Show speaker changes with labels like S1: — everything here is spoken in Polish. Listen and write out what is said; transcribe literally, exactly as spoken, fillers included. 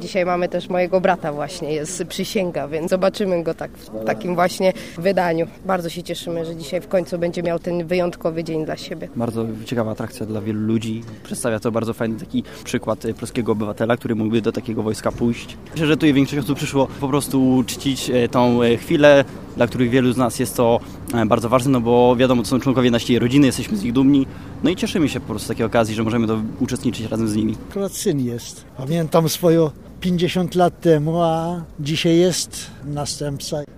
S1: dzisiaj mamy też mojego brata właśnie, jest przysięga, więc zobaczymy go tak w takim właśnie wydaniu. Bardzo się cieszymy, że dzisiaj w końcu będzie miał ten wyjątkowy dzień dla siebie.
S2: Bardzo ciekawa atrakcja dla wielu ludzi. Przedstawia to bardzo fajny taki przykład polskiego obywatela, który mógłby do takiego wojska pójść. Myślę, że tu większość osób przyszło po prostu czcić tą chwilę, dla których wielu z nas jest to bardzo ważne, no bo wiadomo, to są członkowie naszej rodziny, jesteśmy z nich dumni, no i cieszymy się po prostu z takiej okazji, że możemy to uczestniczyć razem z nimi.
S3: Akurat syn jest. Pamiętam swoje pięćdziesiąt lat temu, a dzisiaj jest następca.